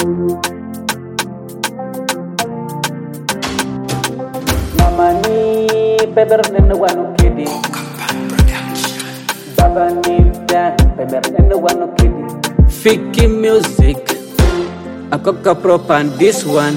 Mama ni beber nene wanu kidi. Baba ni dan beber nene wanu kidi. Fiki music, aku kepropan this one.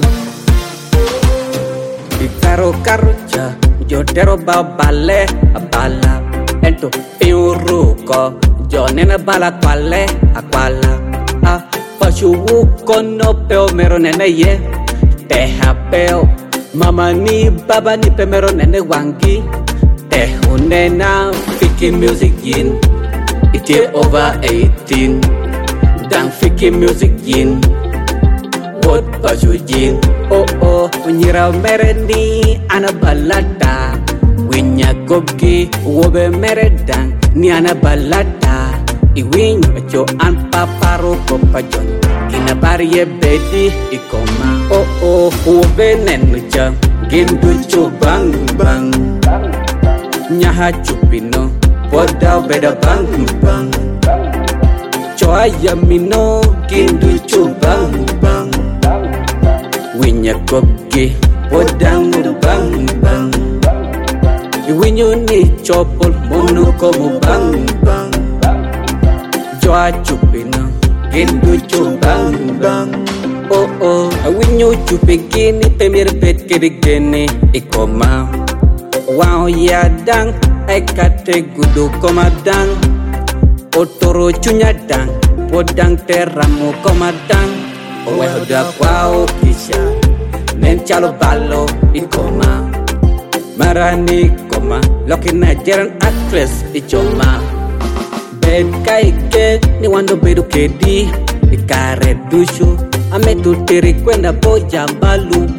Ikaro karuja, jodero babale abala. Ento piuruko, jonena bala kwale akwala. Pashuwu kono peo mero nene ye, teha peo. Mama ni baba ni pemero nene wangi, tehunena Fiki music yin. It's over 18. Dan Fiki music yin. What pashu yin? Oh, unyira mereni anabalata. Winya gogi wobe meredan ni anabalata. Iwinyo cho anpaparo kopajon. Inabariye bedi ikoma. Oh, wobe nenuja. Gindu cho bang bang. Nyaha chupino. Poda beda bang bang. Choa yamino. Gindu cho bang bang. Winya kogi. Podang bang bang. Iwinyo ni chopol. Mono komo bang bang. Choa chupino. Gindu cho bang bang. Oh, awinyo chupigini pemir pet kedigene ikoma. Wow yadang ekate gudu komadang. Otoro chunyadang podang teramu komadang. Owehoda kwao kisha nencalo balo ikoma. Marani koma lokina jeran actress ichoma. Bed kaike ni wando bedu kedi ikare dushu. Ame tutiri kwenda boja malu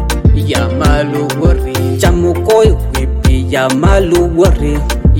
wori Chamu koi wipi ya malu wori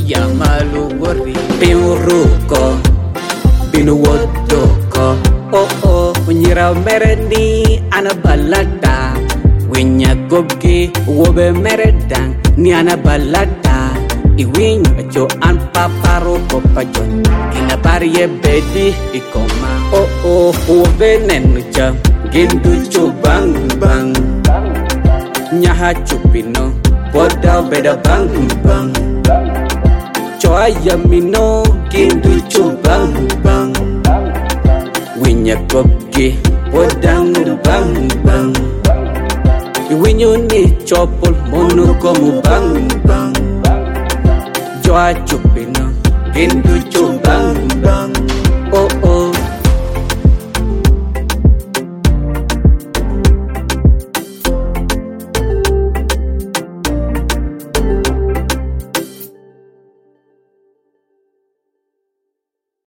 Piuruko Binu wodoko Oh, unyira mereni anabalata Winya gogi wobe meredang ni anabalata Iwinyo cho anpaparo kopajon Inabariye bedi ikoma Oh, wobe nenuja Gindu cho bang bang Nyaha chupino Poda beda bang bang Choa yamino Gindu cho bang bang Winya kogi Podang bang bang Iwinyo ni chopol Mono komu bang bang Choa chupino Gindu cho bang bang Oh